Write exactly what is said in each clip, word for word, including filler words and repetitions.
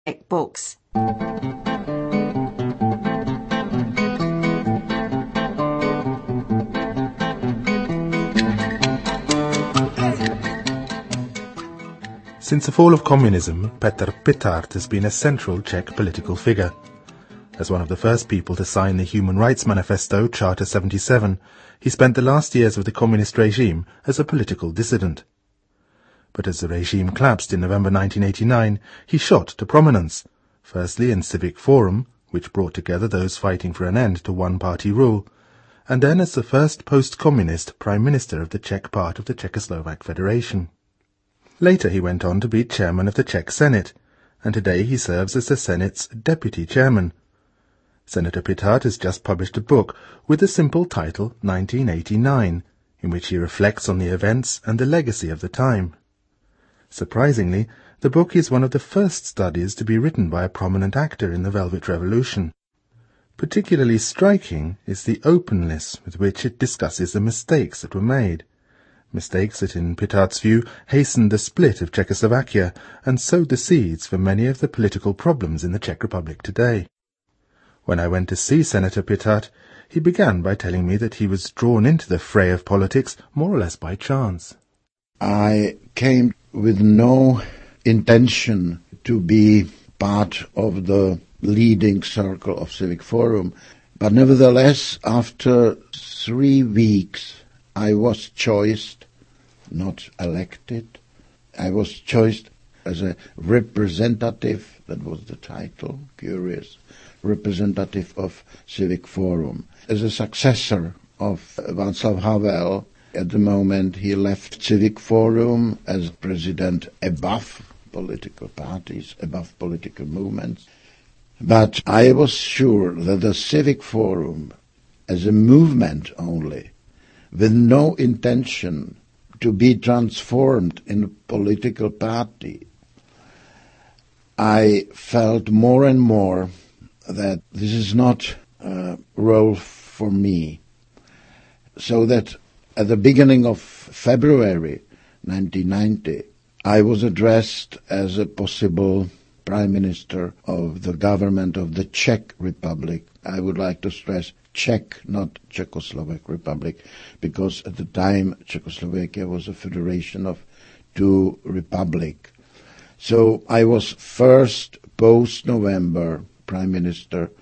books. Since the fall of communism, Petr Pitart has been a central Czech political figure. As one of the first people to sign the Human Rights Manifesto, Charter seventy-seven, he spent the last years of the communist regime as a political dissident. But as the regime collapsed in November nineteen eighty-nine, he shot to prominence, firstly in Civic Forum, which brought together those fighting for an end to one-party rule, and then as the first post-communist Prime Minister of the Czech part of the Czechoslovak Federation. Later he went on to be chairman of the Czech Senate, and today he serves as the Senate's deputy chairman. Senator Pitart has just published a book with the simple title nineteen eighty-nine, in which he reflects on the events and the legacy of the time. Surprisingly, the book is one of the first studies to be written by a prominent actor in the Velvet Revolution. Particularly striking is the openness with which it discusses the mistakes that were made. Mistakes that, in Pitart's view, hastened the split of Czechoslovakia and sowed the seeds for many of the political problems in the Czech Republic today. When I went to see Senator Pitart, he began by telling me that he was drawn into the fray of politics more or less by chance. I came with no intention to be part of the leading circle of Civic Forum, but nevertheless, after three weeks, I was chosen, not elected. I was chosen as a representative, that was the title, curious, representative of Civic Forum. As a successor of Václav Havel, at the moment he left Civic Forum as president above political parties, above political movements. But I was sure that the Civic Forum, as a movement only, with no intention to be transformed in a political party, I felt more and more that this is not a role for me. So that at the beginning of February nineteen ninety, I was addressed as a possible Prime Minister of the government of the Czech Republic. I would like to stress Czech, not Czechoslovak Republic, because at the time Czechoslovakia was a federation of two republics. So I was first post-November Prime Minister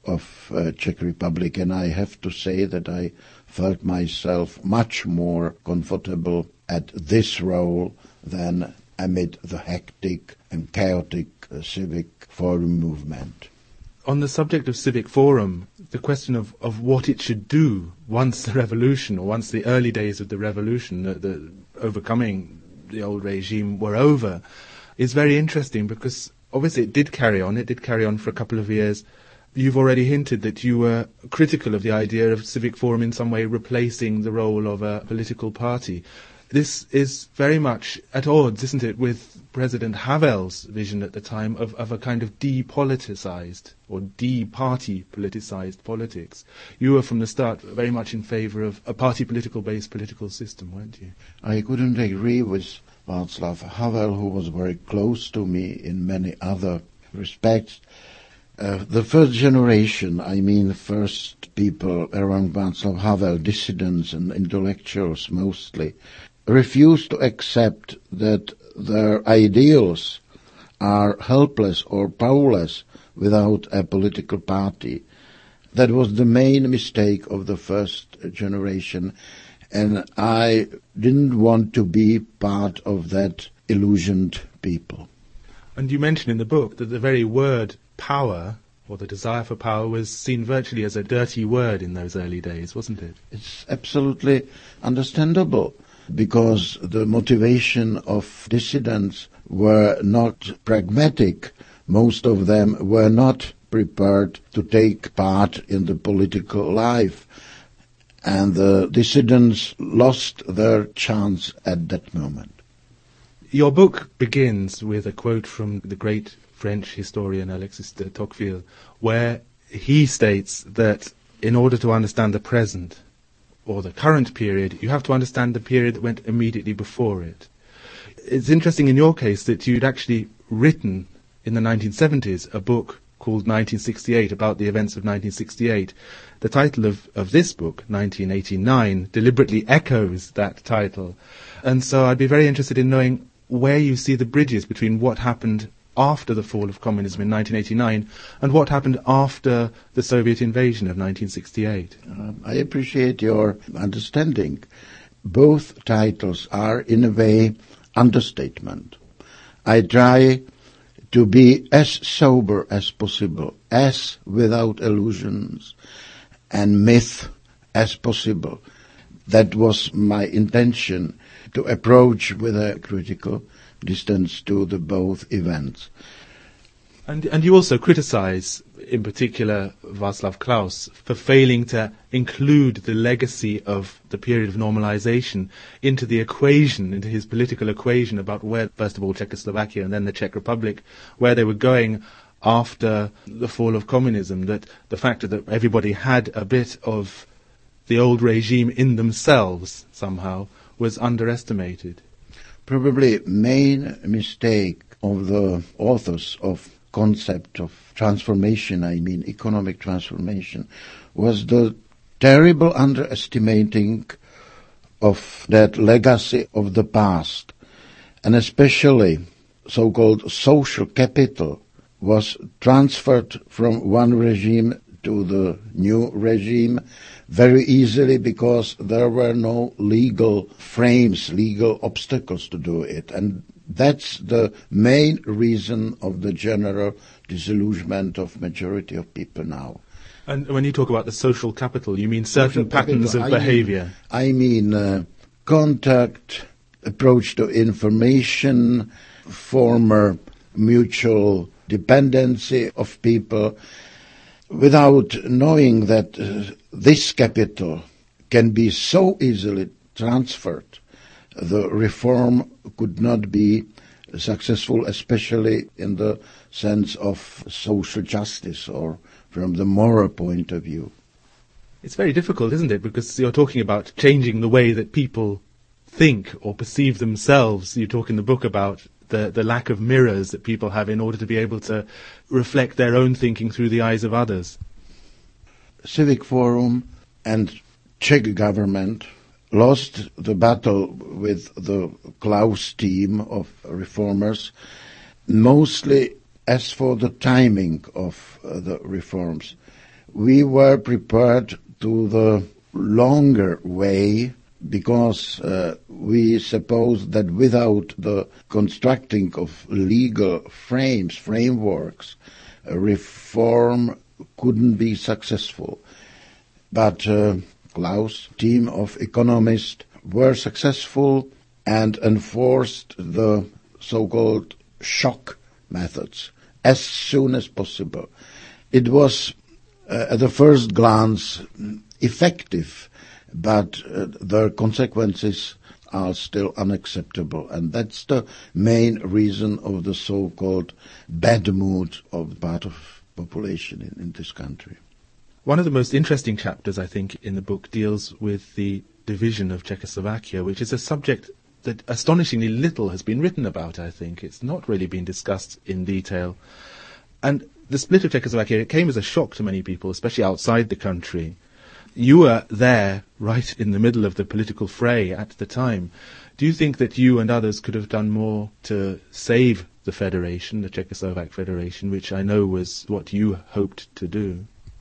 of uh, Czech Republic, and I have to say that I felt myself much more comfortable at this role than amid the hectic and chaotic uh, Civic Forum movement. On the subject of Civic Forum, the question of, of what it should do once the revolution, or once the early days of the revolution, the, the overcoming the old regime, were over, is very interesting because obviously it did carry on, it did carry on for a couple of years. You've already hinted that you were critical of the idea of Civic Forum in some way replacing the role of a political party. This is very much at odds, isn't it, with President Havel's vision at the time of, of a kind of depoliticized or de-party politicized politics. You were from the start very much in favor of a party political-based political system, weren't you? I couldn't agree with Václav Havel, who was very close to me in many other respects. Uh, the first generation, I mean the first people around Václav Havel, dissidents and intellectuals mostly, refused to accept that their ideals are helpless or powerless without a political party. That was the main mistake of the first generation, and I didn't want to be part of that illusioned people. And you mention in the book that the very word power, or the desire for power, was seen virtually as a dirty word in those early days, wasn't it? It's absolutely understandable, because the motivation of dissidents were not pragmatic. Most of them were not prepared to take part in the political life, and the dissidents lost their chance at that moment. Your book begins with a quote from the great French historian Alexis de Tocqueville, where he states that in order to understand the present, or the current period, you have to understand the period that went immediately before it. It's interesting in your case that you'd actually written in the nineteen seventies a book called nineteen sixty-eight, about the events of nineteen sixty-eight. The title of, of this book, nineteen eighty-nine, deliberately echoes that title. And so I'd be very interested in knowing where you see the bridges between what happened after the fall of communism in nineteen eighty-nine and what happened after the Soviet invasion of nineteen sixty-eight. Uh, I appreciate your understanding. Both titles are, in a way, understatement. I try to be as sober as possible, as without illusions and myth as possible. That was my intention, to approach with a critical distance to the both events. And, and you also criticize, in particular, Václav Klaus for failing to include the legacy of the period of normalization into the equation, into his political equation about where, first of all, Czechoslovakia and then the Czech Republic, where they were going after the fall of communism, that the fact that everybody had a bit of the old regime in themselves somehow was underestimated. Probably main mistake of the authors of concept of transformation, I mean economic transformation, was the terrible underestimating of that legacy of the past, and especially so-called social capital was transferred from one regime to the new regime very easily because there were no legal frames, legal obstacles to do it. And that's the main reason of the general disillusionment of majority of people now. And when you talk about the social capital, you mean certain Social patterns capital, of I behavior? Mean, I mean uh, contact, approach to information, former mutual dependency of people, without knowing that uh, this capital can be so easily transferred. The reform could not be successful, especially in the sense of social justice or from the moral point of view. It's very difficult, isn't it? Because you're talking about changing the way that people think or perceive themselves. You talk in the book about the, the lack of mirrors that people have in order to be able to reflect their own thinking through the eyes of others. Civic Forum and Czech government lost the battle with the Klaus team of reformers, mostly as for the timing of uh, the reforms. We were prepared to the longer way because uh, we supposed that without the constructing of legal frames, frameworks, uh, reform couldn't be successful. But uh, Klaus' team of economists were successful and enforced the so-called shock methods as soon as possible. It was, uh, at the first glance, effective, but uh, the consequences are still unacceptable, and that's the main reason of the so-called bad mood of part of population in, in this country. One of the most interesting chapters, I think, in the book deals with the division of Czechoslovakia, which is a subject that astonishingly little has been written about, I think. It's not really been discussed in detail. And the split of Czechoslovakia came as a shock to many people, especially outside the country. You were there right in the middle of the political fray at the time. Do you think that you and others could have done more to save the Federation, the Czechoslovak Federation, which I know was what you hoped to do?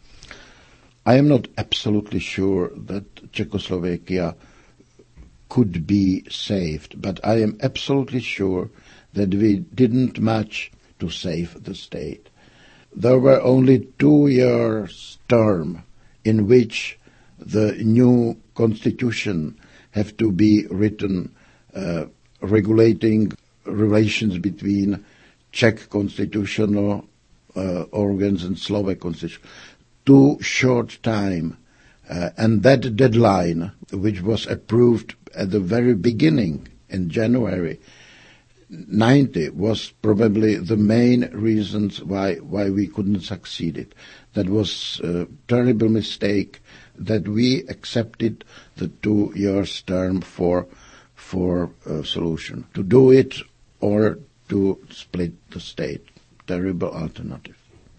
I am not absolutely sure that Czechoslovakia could be saved, but I am absolutely sure that we didn't much to save the state. There were only two years term in which the new constitution have to be written, uh, regulating relations between Czech constitutional uh, organs and Slovak constitution. Too short time, uh, and that deadline, which was approved at the very beginning in January ninety, was probably the main reasons why why we couldn't succeed it. That was a terrible mistake that we accepted the two years term for for a solution. To do it or to split the state. terrible alternative.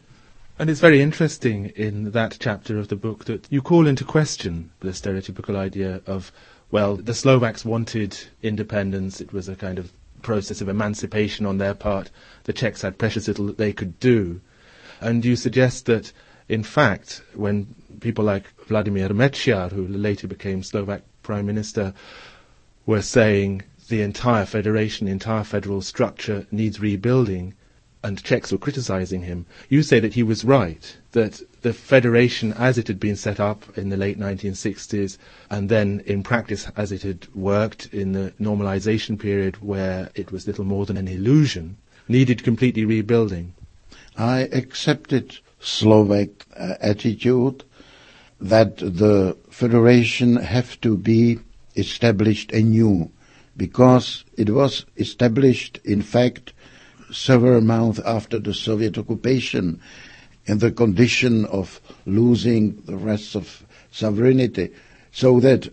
And it's very interesting in that chapter of the book that you call into question the stereotypical idea of, well, the Slovaks wanted independence, it was a kind of process of emancipation on their part, the Czechs had precious little that they could do. And you suggest that, in fact, when people like Vladimir Mečiar, who later became Slovak Prime Minister, were saying the entire federation, the entire federal structure needs rebuilding, and Czechs were criticizing him, you say that he was right, that the federation as it had been set up in the late nineteen sixties, and then in practice as it had worked in the normalization period where it was little more than an illusion, needed completely rebuilding. I accepted Slovak uh, attitude that the federation have to be established anew, because it was established, in fact, several months after the Soviet occupation, in the condition of losing the rest of sovereignty, so that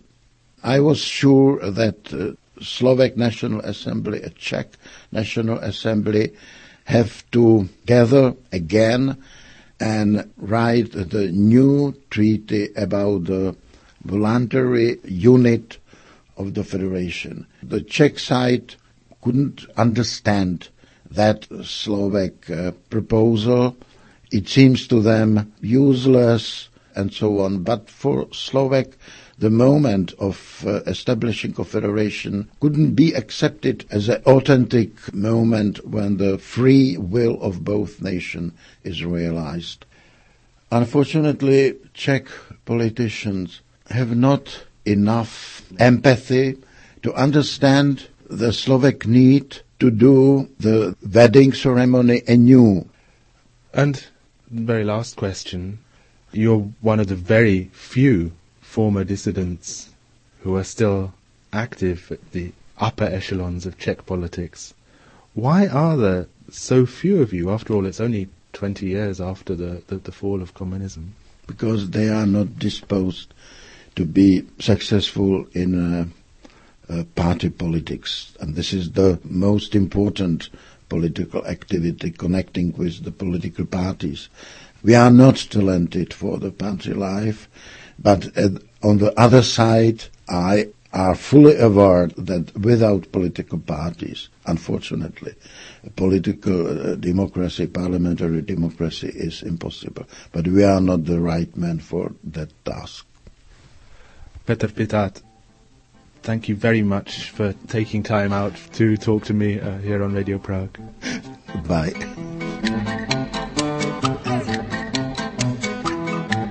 I was sure that uh, Slovak National Assembly, a Czech National Assembly, have to gather again and write the new treaty about the voluntary unit of the federation. The Czech side couldn't understand that Slovak uh, proposal. It seems to them useless and so on. But for Slovak, the moment of uh, establishing a federation couldn't be accepted as an authentic moment when the free will of both nations is realized. Unfortunately, Czech politicians have not enough empathy to understand the Slovak need to do the wedding ceremony anew. And very last question, you're one of the very few former dissidents who are still active at the upper echelons of Czech politics. Why are there so few of you? After all, it's only twenty years after the, the, the fall of communism. Because they are not disposed to be successful in uh, uh, party politics. And this is the most important political activity, connecting with the political parties. We are not talented for the party life, but uh, on the other side, I are fully aware that without political parties, unfortunately, political uh, democracy, parliamentary democracy is impossible. But we are not the right men for that task. Petr Pitart, thank you very much for taking time out to talk to me uh, here on Radio Prague. Bye.